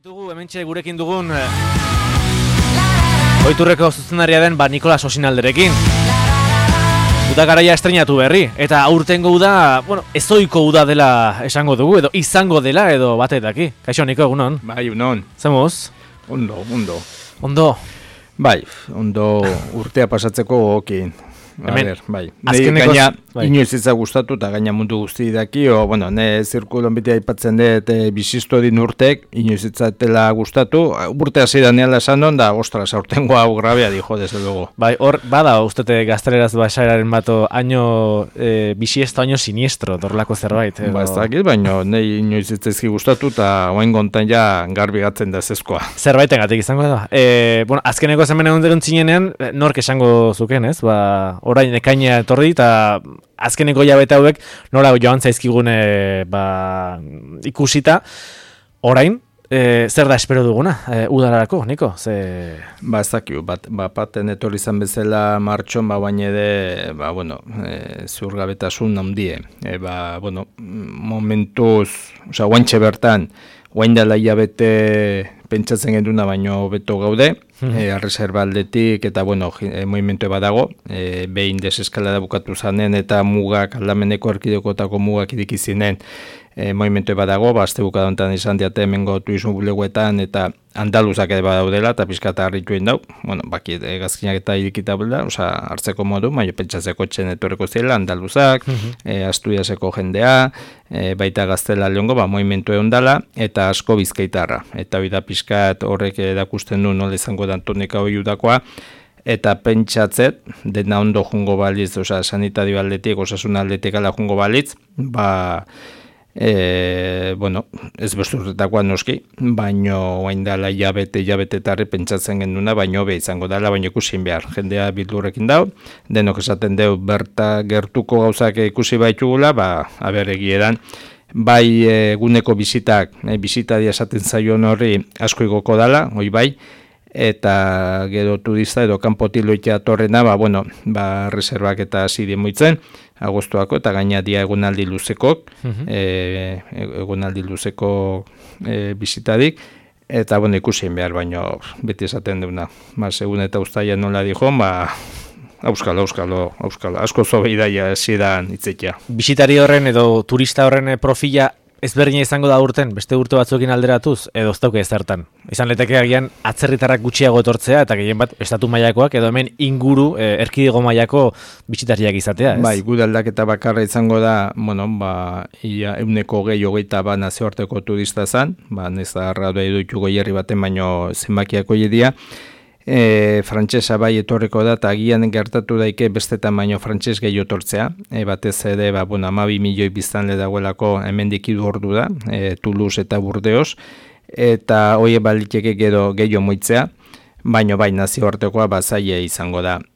Ditugu hementxe gurekin dugun oiturreko zuzendaria den Nikolas Osinalderekin. Uda garaia estreinatu berri, eta aurtengo uda, ezoiko uda dela esango dugu, edo izango dela, edo batetaki. Kaixo, Niko, egunon? Bai, egunon. Zemuz? Ondo. Ondo? Bai, ondo urtea pasatzeko okin. Hemen, bai. Gaina, inoiz ez gustatu eta gaina mundu guzti daki, ne zirkulon beti aipatzen dut bizisto din urtek, inoiz ez zatela gustatu, urte hasi daneala esan non, da, ostras, aurtengo hau grabea dijo, desde luego. Bai, hor, bada, ustete gazteleraz basaeraren bato, año bisiesto, año siniestro, dorlako zerbait. Ba, ez dakit, baina nahi inoiz ez ezki gustatu, eta oain gontan ja garbi gatzen da zezkoa. Zerbaiten gatik izango da. Azkeneko zemen egon deren txinenean, nork esango zuken, ez? Orain ekaina etorri, eta azkeneko jabete hauek nola joan zaizkigune ikusita. Orain, zer da espero duguna, udararako, Niko? Ba, ez dakiu, baten etorri izan bezala martxon, baina ere, zurgabetasun handie. Momentuz, guantxe bertan, guain dela jabete pentsatzen genduna baino beto gaude, arreserba aldetik eta movimentu badago, behin deseskalada bukatu zanen eta mugak aldameneko erkidekotako mugak idikizinen movimentu badago, azte bukadontan izan diate hemengo turismo bulegoetan eta andaluzak ere badaudela eta pizkata harrituen dau, baki gazkinak eta idikita bela, hartzeko modu, pentsatzeko txen etorreko zela, andaluzak, Asturiaseko jendea, baita gaztela leongo, movimentu egon dala, eta asko bizkaitarra, eta hori da pizkat horrek erakusten du nola izango da tonika hori udakoa, eta pentsatzet, dena ondo jungo balitz, sanitario aldetik, osasun aldetik ala jungo balitz, ez besturretakoa noski, baino oain dala jabetetarri pentsatzen genduna, baino be izango dela, baino ikusin behar. Jendea bildurrekin dau, denok esaten deu berta gertuko gauzak ikusi baitugula, eran, bai eguneko bisitadia esaten zaion horri asko igoko dala, hoi bai, eta gero turista edo kanpotiloitea torrena, reservak eta hasi diemoitzen, agostuako eta gaina dia egonaldi luzekok, egonaldi luzeko bisitadik, eta ikusien behar, baino beti esaten duna, segun eta ustaia nola dijon, auskalo, asko zobei daia zidan itzekia. Bisitari horren edo turista horren profila ezberdina izango da urten, beste urte batzuekin alderatuz, edo ez dauke ezertan. Izan leteke agian atzerritarrak gutxiago etortzea, eta gehien bat estatu mailakoak, edo hemen inguru erkidego mailako bisitariak izatea, ez? Bai, gure aldaketa bakarra izango da, ia euneko hogeita nazioarteko turista zan, neza arrado edutuko jerri baten baino zenbakiako jedia, frantsesa bai etorriko da, eta agian gertatu daike bestetan baino frantses gehi otortzea, batez ere, 12 milioi biztanle dagoelako hemendik hiru ordu da, Toulouse eta Burdeos, eta hoie baliteke gero gehi moitzea, baino bai nazioartekoa zaila izango da.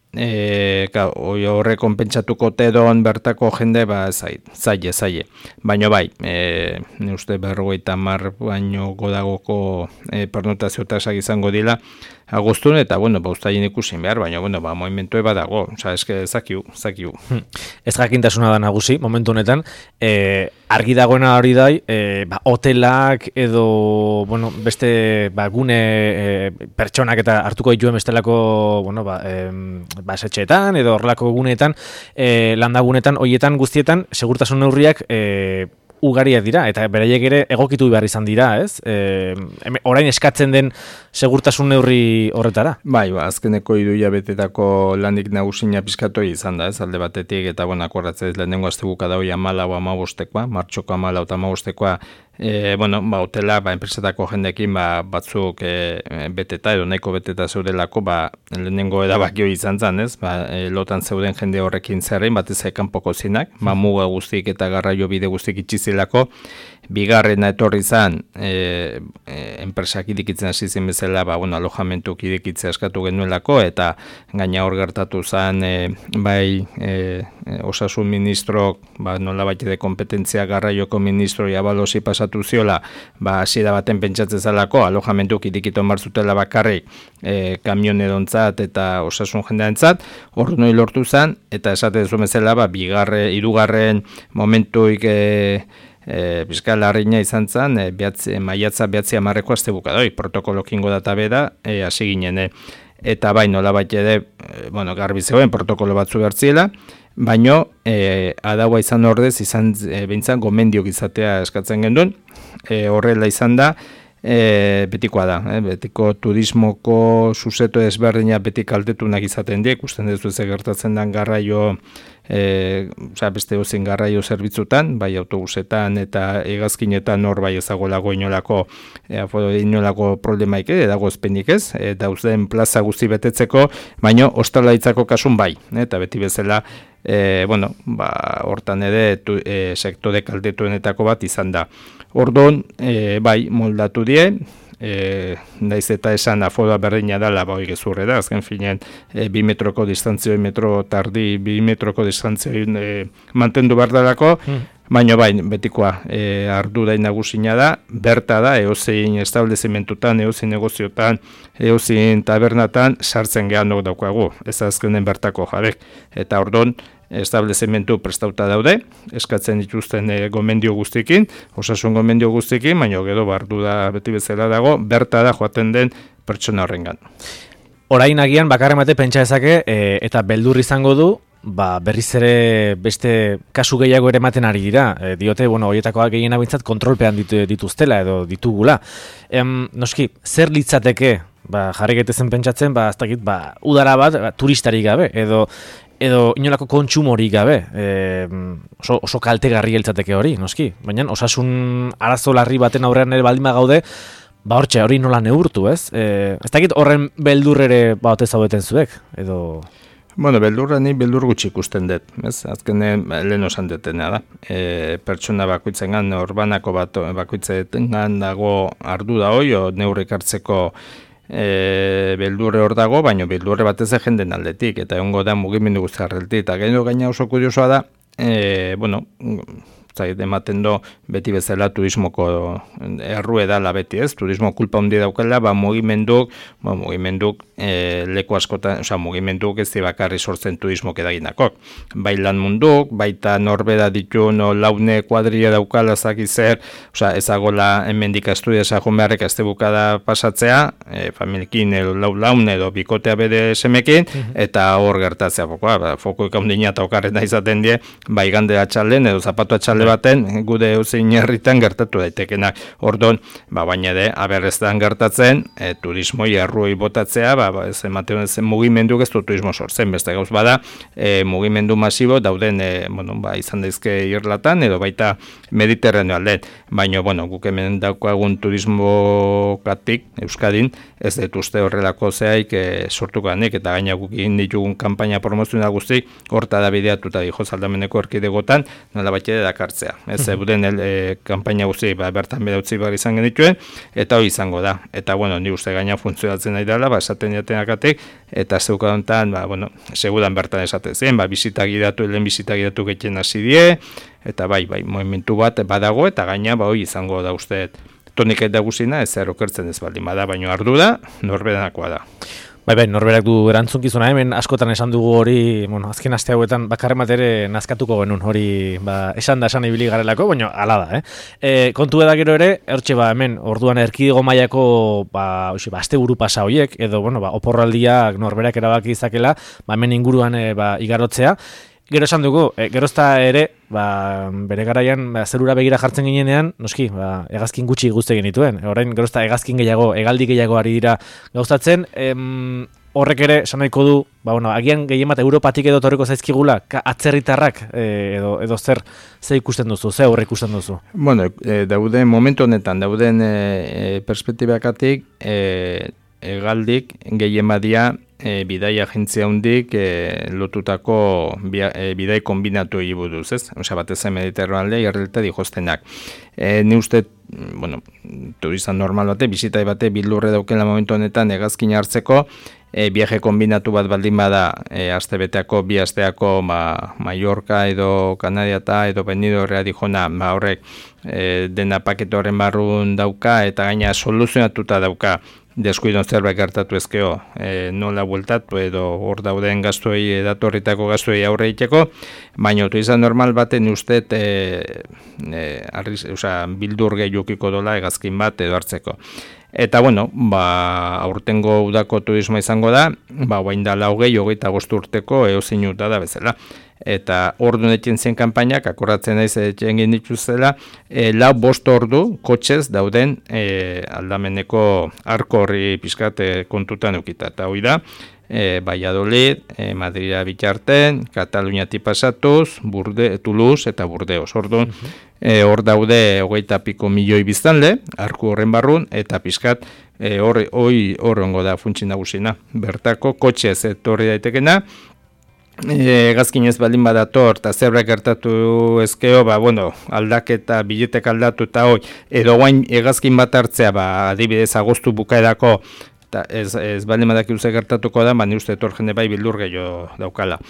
Horre konpentsatuko tedon bertako jende zaile. Baino bai, ne uste 50 baino godagoko pernotazio tasak izango dila agostun, eta ustaien ikusin behar, baina movimentu badago, eske zakiu. Ez jakintasuna da nagusi, momentu honetan, argi dagoena hori dai, hotelak edo, beste gune pertsonak eta hartuko dituen bestelako, basetxeetan edo horrelako guneetan, landagunetan, hoietan guztietan, segurtasun neurriak ugariak dira, eta beraiek ere egokitu behar izan dira, ez? Orain eskatzen den segurtasun neurri horretara? Bai, azkeneko 3 hilabetetako lanik nagusina pizkatoi izan da, ez? Alde batetik, eta akordatzen lehenengo astebuka da hori 14 o 15koa, martxoko 14 eta 15koa, hotela, enpresetako jendekin, batzuk beteta, edo nahiko beteta zeudelako, lehenengo edabaki hori izan zen, ez? Lotan zeuden jende horrekin zerrein, batez kanpoko zinak, muga guztik eta garraio bide guztik itxizilako, bigarrena etorri izan, enpresak idikitzen hasi zen bezala, alojamentuk idikitzea eskatu genuelako, eta gaina hor gertatu zen, osasun ministrok, nola baite de kompetentzia garraioko ministroi abalosi pasatu ziola, hasiera baten pentsatzen zalako, alojamentuk idikito marzutela bakarrik, kamionedontzat eta osasun jendeantzat, hor noi lortu zen, eta esaten zuen bezala, hirugarren momentuik Bizka larrina izan zen, maiatza 9 astebukadoi, protokolokingo data beda, hasi ginen, eta bai nolabait ere, garbi zegoen protokolo batzu bertziela, baino adaua izan ordez, behintzan gomendiok izatea eskatzen genduen, horrela izan da, betikoa da, betiko turismoko suseto ezberdina beti kaltetunak izaten die, ikusten duzu ze gertatzen den garraio, beste ozen garraio zerbitzutan, bai autobusetan eta hegazkinetan hor bai ezagolago inolako problemaik edago ezpenik ez, dauzden plaza guzti betetzeko, baino ostalaritzako kasun bai, eta beti bezala, hortan ere sektore kaltetuenetako bat izan da. Orduan, bai, moldatu die, naiz eta esan aforoa berdina dela, gezurre da, azken finean 2 metroko distantzioi, metro tardi 2 metroko distantzioi mantendu behar dalako, baina bai, betikoa ardura nagusina da, berta da, eozein establezimentutan, eozein negoziotan, eozein tabernatan, sartzen gehanok daukagu, ez azkenen bertako jabek, eta orduan, establezimentu prestauta daude, eskatzen dituzten gomendio guztikin, osasun gomendio guztikin, baina gero bardu da beti bezala dago, berta da joaten den pertsona horrengan. Orain agian bakarremate pentsa ezake eta beldur izango du, berriz ere beste kasu gehiago ere ematen ari dira. Diote, horietakoak gehiena bintzat kontrolpean dituztela edo ditugula. Noski, zer litzateke, jarri gaitezen pentsatzen, ez dakit, udara bat, turistarik gabe, edo inolako kontsumorik gabe, oso kaltegarri geltzateke hori, noski. Baina osasun arazo larri baten aurrean ere baldin gaude, hortxe hori nola neurtu, ez? Ez dakit horren beldur ere ote zaudeten zuek, edo... Beldurra ni beldur gutxi ikusten dut, ez? Azkenen lehen osan detena da. Pertsona bakoitzengan, orbanako bakoitzengan dago ardu da hoi, neurrik hartzeko beldurre hor dago, baina beldurre batez jenden aldetik, eta egongo da mugimendu guztiarreltik, eta gaina oso kuriosoa da, ematen do beti bezala turismoko errue dala beti ez, turismo kulpa handi daukala, mugimenduk leku askotan, mugimenduk ez bakarri sortzen turismok edaginakok. Bai lan munduk, baita norbeda ditu laune kuadria daukala zakizer, ezagola hemendik estudia sajon beharrek azte bukada pasatzea, familiekin laune edo bikotea bede semekin, eta hor gertatzea fokoik haundina eta okarrena izaten die, bai gandera txalden edo zapatu atxalde baten, gude eusein herritan gertatu daitekenak. Ordon, baina ere, aberreztan gertatzen, turismoi erruoi botatzea, ez ematen zen mugimenduk ez du turismo sortzen, beste gauz bada, mugimendu masibo dauden, izan daizke irlatan, edo baita Mediterraneo aldean. Baina, guk hemen daukagun turismokatik, Euskadin, ez dut uste horrelako zehaik sortuko ganik, eta gaina guk egin ditugun kanpaina promozioa guzti, horta da bideatuta dijo zaldameneko erkidegotan, nola baita dakartzea. Ez zeuden kanpaina guzti bertan bedautzi behar izan genituen, eta hori izango da. Eta, ni uste gaina funtzionatzen nahi dela, esaten jatenakatik, eta zeukadontan, segudan bertan esaten zen, lehen bizita gidatu getien hasi die, eta bai, movimentu bat badago, eta gaina hori izango da uste tonik eta guzina, ez erokertzen ez baldin bada, baina ardu da, norberenakoa da. Bai, norberak du erantzunkizuna, hemen askotan esan dugu hori, azken aste hauetan bakarremat ere nazkatuko genuen hori, esan ibili garelako, baina hala da, kontu eda gero ere, hortxe hemen, orduan erkidego mailako aste buru pasa horiek, edo, oporraldiak norberak erabaki izakela, hemen inguruan igarotzea. Gero esan dugu, gerozta ere, bere garaian zerura begira jartzen ginenean, noski, hegazkin gutxi guzti genituen. Orain gerozta hegazkin gehiago, hegaldi gehiago ari dira gauzatzen, horrek ere, esan nahiko du, agian gehien bat Europatik edo torriko zaizkigula, atzerritarrak edo zer ikusten duzu, ze horre ikusten duzu? Dauden, momentu honetan, dauden perspektibakatik, hegaldik gehien badia, bidai agentzia hundik lotutako bidai kombinatu egibuduz, ez? Batez Mediterraneo aldea irrelta dijoztenak. Ni uste bueno, turista normal bate, bizitai bate bildurre daukela momentu honetan hegazkin hartzeko, viaje kombinatu bat baldin bada, astebeteako, bi asteako, Mallorca edo Kanadiata edo Benidorrea dijona, horrek dena paketo horren barrun dauka, eta gaina soluzionatuta dauka deskuidon zerbait gertatu ezkeo, nola bueltatu edo hor dauden gastuei, datorritako gastuei aurre egiteko, baina turista normal baten usteet bildur gehiukiko dola hegazkin bat edo hartzeko. Eta bueno, aurtengo udako turismoa izango da, guain da 28 urteko eozinuta da bezala. Eta orduan etxen zen kanpainak, akordatzen naiz etxen dituzela, 4 ordu kotxez dauden aldameneko arko horri pizkat kontutan eukita. Eta hori da, Valladolid, Madrida bitarten, Kataluniatik pasatuz, Toulouse eta Burdeos. Orduan, hor daude 20 milioi biztanle, arku horren barrun, eta pizkat horrengo da funtsi nagusina. Bertako kotxez etorri daitekena, hegazkin ez baldin badator, eta zerbait gertatu ezkeo, aldaketa, biletek aldatu eta edo guain hegazkin bat hartzea, adibidez agostu bukaerako, eta ez baldin badak gertatuko da, ni uste etor jende bai bildur gehiago daukala.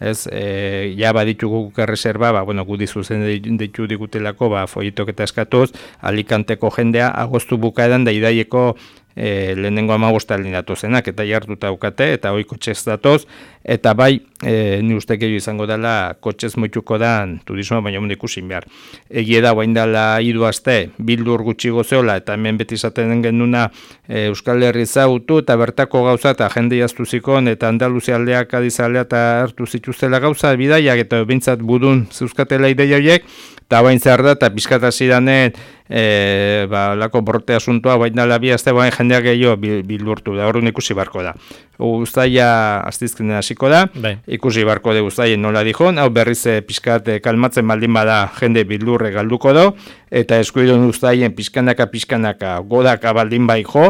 Ja baditugu erreserba, gudi zuzen ditu digutelako, folletok eta eskatuz, Alicanteko jendea agostu bukaeran da idaieko lehenengo 15 aldin datozenak, eta jartuta daukate, eta hoi kotxez datoz, eta bai, ni uste gehiago izango dela, kotxez moituko dan turismoa, baina mundu ikusin behar. Egie da, bain dela 3 aste, bildur gutxi gozeola, eta hemen beti izaten genuna Euskal Herri zautu, eta bertako gauza, eta jende jaztu zikon, eta Andaluzia aldeak, Adiz aldea, eta hartu zituztela gauza, bidaiak, eta bintzat budun zeuzkatela ideia horiek, eta bain zer da, eta pizkata zidanen, lako borte asuntoa, bain dela 2 aste, bain jendeak gehiago bildurtu da, horren ikusi barko da. Uztaia astizkenen hasiko da, ikusi barko de uztaien nola dijon, hau berriz pizkat kalmatzen baldin bada jende bildurre galduko do, eta eskuidon uztaien pizkanaka godaka baldin bai jo,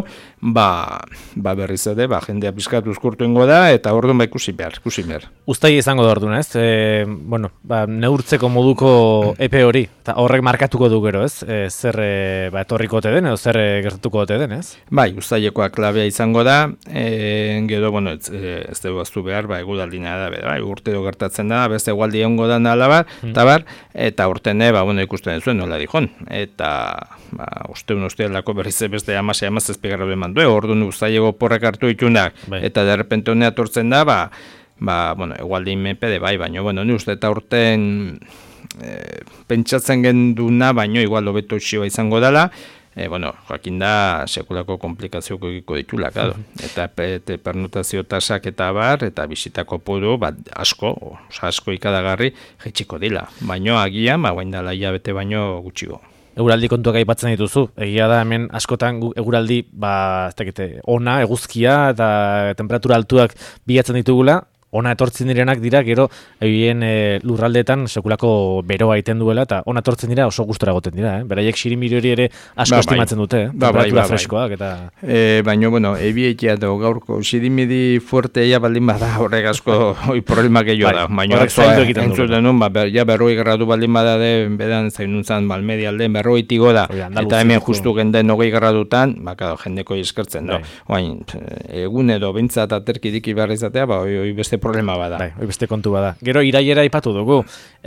berriz ere, jendea pizkat uzkurtu ingo da, eta orduan ikusi behar. Uztaia izango da orduan, ez? Neurtzeko moduko epe hori, eta horrek markatuko du gero, ez? Zer etorriko ote den, edo zer gertatuko ote den, ez? Bai, uztailekoa klabea izango da, gero, ez dugu aztu behar, egudaldina da, urte do gertatzen da, beste egualdi egongo da nalabar, eta urtene, ikusten zuen nola dijon, eta ostealako berriz beste amazazpigarra eman du, orduan uztaileko porrak hartu ditunak, eta derrepente honea tortzen da, egualdi menpede baina, ni uste eta urten pentsatzen genduna, baino igual hobeto txioa izango dela, jakin da sekulako komplikazioko egiko ditula, eta pernotazio tasak eta eta bisitako podu, asko ikadagarri jetxiko dila, baino agian, guain dela hilabete baino gutxigo. Eguraldi kontuak aipatzen dituzu, egia da hemen askotan eguraldi, ona, eguzkia eta temperatura altuak bilatzen ditugula, ona etortzen direnak dira, gero egin lurraldeetan sekulako beroa egiten duela, eta ona etortzen dira oso gustora egoten dira, beraiek sirimiri hori ere asko estimatzen dute, temperatura freskoak, eta... Baina, ebietia da, gaurko sirimiri fuertea baldin bada horrek asko problema gehiago da, baina entzuten nun, berroi gradu baldin bada de, bedan zainuntzan Malmedia aldean berroi tigo da, eta hemen justu genden 20 gradutan, jendeko eskertzen da, egun edo bintzat aterkidiki behar izatea, hoi beste problema bada. Beste kontu bada. Gero iraiera aipatu dugu.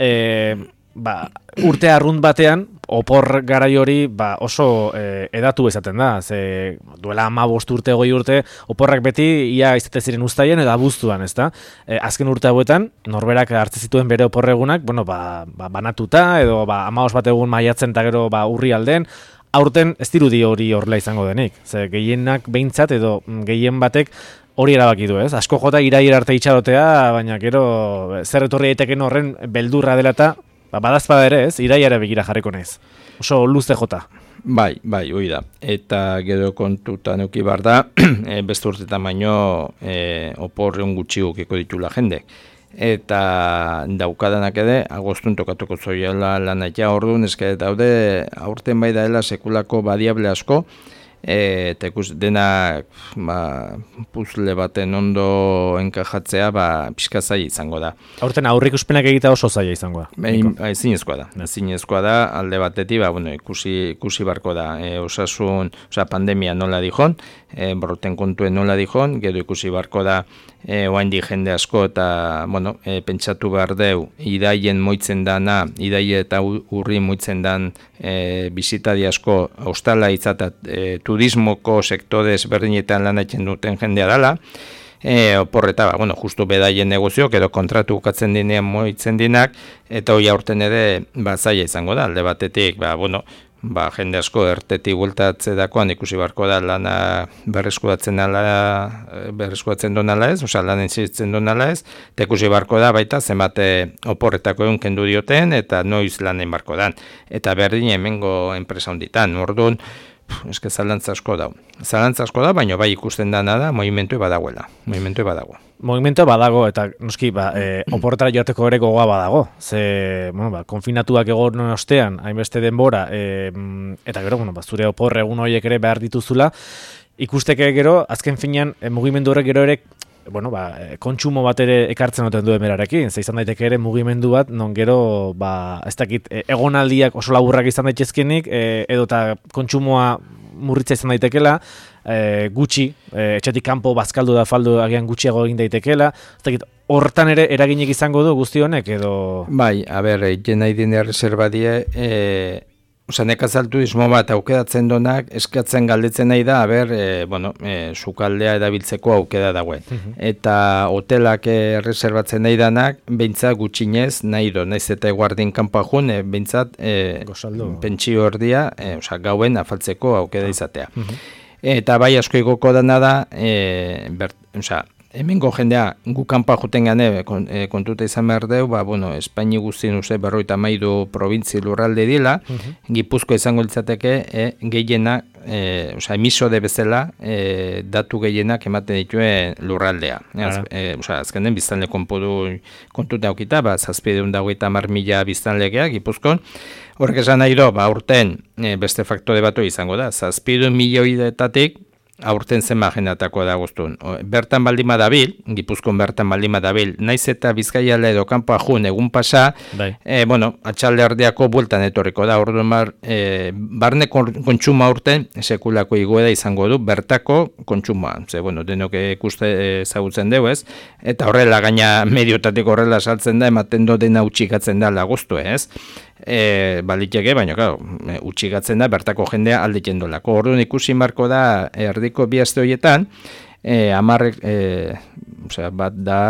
Urte arrunt batean, opor garai hori oso edatu esaten da. Duela 15 urte, 20 urte, oporrak beti ia izate ziren uztaien edo abuztuan, ezta? Azken urte hauetan, norberak hartze zituen bere oporregunak, banatuta, edo 15 bat egun maiatzen eta gero urri alden, aurten ez dirudi hori horrela izango denik. Gehienak behintzat edo gehien batek hori erabaki du, ez? Asko jota iraiera arte itxarotea, baina gero zer etorri daiteken horren beldurra dela eta badazpada ere, ez? Iraiera begira jarriko naiz. Oso luze jota. Bai, hori da. Eta gero kontutan euki bar da, beste urtetan baino oporreun gutxi gukiko ditula jendek. Eta daukadanak ere, agostun tokatuko zoiela lanaita orduan, eske daude aurten bai daela sekulako badiable asko, eta ikus denak puzle baten ondo enkajatzea pixka zaila izango da. Aurten aurreikuspenak egitea oso zaila izango da. Ezinezkoa da, alde batetik, ikusi barko da, pandemia nola dijon, borroten kontuen nola dijon, gero ikusi barko da, oaindik jende asko eta, pentsatu behar deu, idaien moitzen dana, idaie eta urri moitzen dan bizitadi asko, ostala itzata, turismoko sektore ezberdinetan lan egiten duten jendea dela, oporreta, justu bedaien negozioak edo kontratu bukatzen dinean moitzen dinak, eta hoi aurten ere zaila izango da, alde batetik, jende asko ertetik bueltatze dakoan ikusi barko da lana berreskuratzen donala ez, lan entzitzen donala ez, eta ikusi barko da baita zenbat oporretako egun kendu dioten, eta noiz lanen barko dan. Eta berdin hemengo enpresa honditan, orduan, eske zalantza asko da, baina bai ikusten dana da, movimentu badagoela. Movimentua badago, eta noski, oporretara joateko ere gogoa badago. Ze, konfinatuak egon ostean, hainbeste denbora, eta gero, zure oporre egun horiek ere behar dituzula, ikusteke gero, azken finean, mugimendu horrek gero ere, kontsumo bat ere ekartzen duten duen berarekin, ze izan daiteke ere mugimendu bat, non gero, ez dakit, egonaldiak oso laburrak izan daitezkenik, edo eta kontsumoa murritza izan daitekela, gutxi, etxetik kanpo bazkaldu da faldu agian gutxiago egin daitekela, ez dakit, hortan ere eraginek izango du guzti honek, edo... Bai, jena idinea reserva die, nekazalturismo bat aukedatzen donak, eskatzen galdetzen nahi da, sukaldea edabiltzeko aukeda dagoen. Eta hotelak reservatzen nahi danak, behintzat gutxinez nahi do, naiz eta eguardin kanpa jun, behintzat pentsio erdia, gauen afaltzeko aukeda izatea. Eta bai asko igoko dana da, hemengo jendea gu kanpa juten gane kontuta izan behar deu, Espaini guztien berroita mairu provintzi lurralde dila, Gipuzkoa izango litzateke gehienak, emisode bezala, datu gehienak ematen dituen lurraldea. Azkenen biztanle kontuta aukita, 750.000 biztanlegea Gipuzkoan, horrek esan nahi do, aurten beste faktore batu izango da, 700.000 aurten zen magenatako da guztun. Bertan baldima dabil, Gipuzkoan bertan baldima dabil, naiz eta Bizkaiala edo kanpoa jun egun pasa, atxalde ardeako bueltan etorriko da, orduan barne kontsuma aurten sekulako igoeda izango du, bertako kontsuma. Denok ikuste ezagutzen dugu ez, eta horrela gaina mediotatik horrela saltzen da, ematen do dena utxikatzen da lagoztu ez. Baliteke, baina utxikatzen da bertako jendea alditen dolako. Orduan ikusi marko da erdiko bi aste horietan, bat da...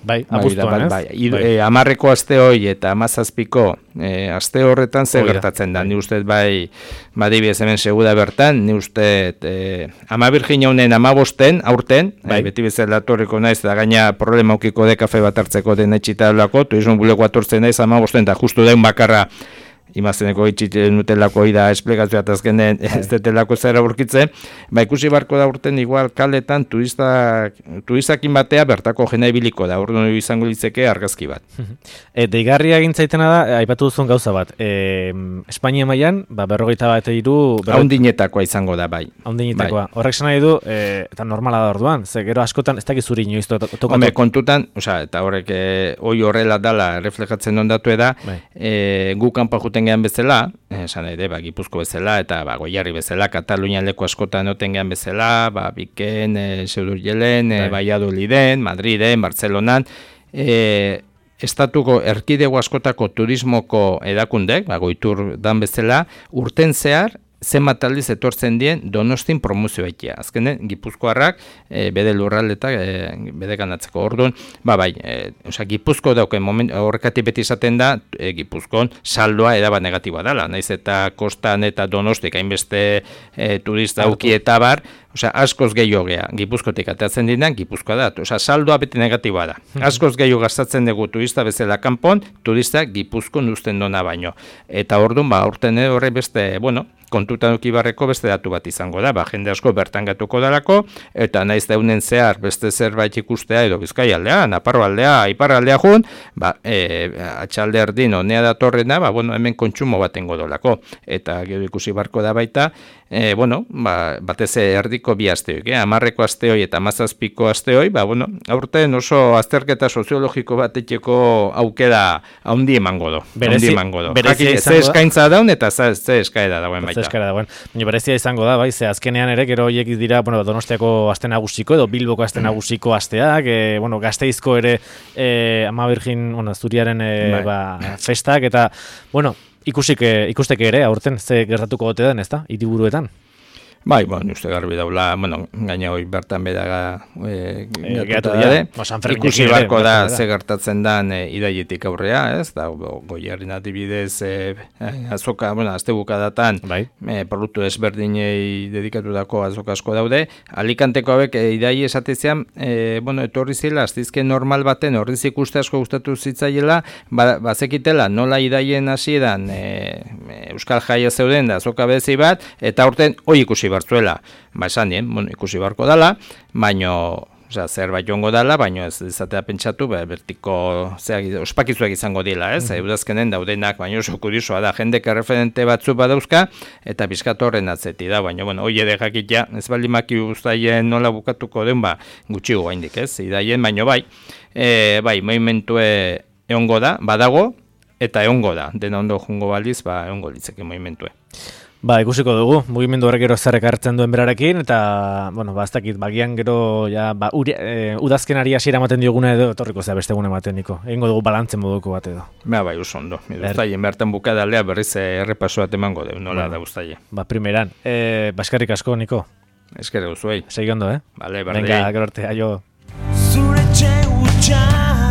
Amarreko aste hori eta 17ko aste horretan zer gertatzen da. Ni uste badibidez hemen seguda bertan, ni uste 12 jaunen 15 aurten, beti bezala torriko naiz, da gaina problema aukiko de kafe bat hartzeko den etxita delako, turizmo buleko atortzen naiz 15 da justu deun bakarra imazeneko itxiten nutelako ida esplikazioa eta azkenen ez detelako zera burkitzen, ikusi barko da urten igual kaletan turistakin batea bertako jena ibiliko da, urten izango litzeke argazki bat. Deigarria egintzaitena da, aipatu duzun gauza bat, Espainia mailan, 43 haundinetakoa izango da, bai. Haundinetakoa. Horrek esan nahi du, eta normala da orduan, ze gero askotan ez dakizuri inoiz tokatu. Home, kontutan, eta horrek hoi horrela dala reflejatzen ondatu eda, gu kanpa juten gehan bezala, esan ere, Gipuzko bezala, eta Goiarri bezala, Katalunian leku askotan oten gehan bezala, Biken, Seudurjelen, Valladoliden, Madriden, Bartzelonan, estatuko erkidego askotako turismoko edakundek, Goitur dan bezala, urten zehar, zenbat aldiz etortzen dien Donostin promozio baitia. Azkenen, Gipuzkoarrak bede lurraldetak bede ganatzeko. Orduan, Gipuzko dauken horrekatik beti izaten da, Gipuzkon saldoa edabat negatiboa dela. Naiz eta kostan eta Donostik hainbeste turista auki eta bar, askoz gehiago gea. Gipuzkotik atatzen dinan, Gipuzkoa da. Saldoa beti negatiboa da. Askoz gehiago gastatzen dugu turista bezala kanpon, turista Gipuzkon uzten dona baino. Eta orduan, aurten horre beste, kontutan eduki barreko beste datu bat izango da, jende asko bertan gatuko dalako, eta naiz daunen zehar beste zerbait ikustea edo Bizkaialdea, Nafarroaldea, Iparraldea jun, atxalde erdin honea datorrena, hemen kontsumo batengo dolako, eta gero ikusi barko da baita, batez erdiko bi asteoik, 10 asteoi eta 17 asteoi, aurten oso azterketa soziologiko bateteko aukera haundi emango do. Ze eskaintza daun eta ze eskaera dauen baita. Baina berezia izango da, bai, ze azkenean ere, gero horiek dira, Donostiako aste nagusiko edo Bilboko aste nagusiko asteak, Gasteizko ere Ama Birjin, Zuriaren festak, eta, ikusteke ere, aurten ze gertatuko gote den, ezta, hiriburuetan. Bai, uste garbi daula, gaina hoi bertan bedaga gertatu dira. Ikusi barko da ze gertatzen dan idaietik aurrea, ez? Da, Goierrin adibidez, azoka, astebuka datan, produktu ezberdinei dedikatutako azoka asko daude. Alicanteko hauek idai esatezean, etorri zela, astizke normal baten, horriz ikuste asko gustatu zitzaiela, bazekitela, nola idaien hasieran Euskal Jaia zeuden da azoka berezi bat, eta aurten hoi ikusi bartzuela, esan dien, ikusi barko dala, baino, zerbait joango dala, baino ez izatea pentsatu, bertiko ospakizuak izango dila, ez? Udazkenen daudenak, baino oso kuriosoa da, jendek erreferente batzuk badauzka, eta pixkat horren atzeti da, baino, hoi ere jakitea, ez balimaki guztaien nola bukatuko den, gutxigo gaindik, ez? Idaien, baino bai, movimentue egongo da, badago, eta egongo da, dena ondo jungo baliz, egongo litzeke movimentue. Ikusiko dugu, mugimendu horrek gero zerrek hartzen duen berarekin, eta, ez dakit, bagian gero, udazkenari hasiera ematen dioguna edo, etorriko zea beste gune ematen niko. Egingo dugu balantzen moduko bat edo. Oso ondo. Uztaien, bertan bukadalea berriz errepaso bat emango du, nola da uztaien. Primeran. Eskerrik asko, Niko. Eskerrik zuei. Segi ondo, Bale, berdei. Venga, gero arte, aio. Zure etxe hutsa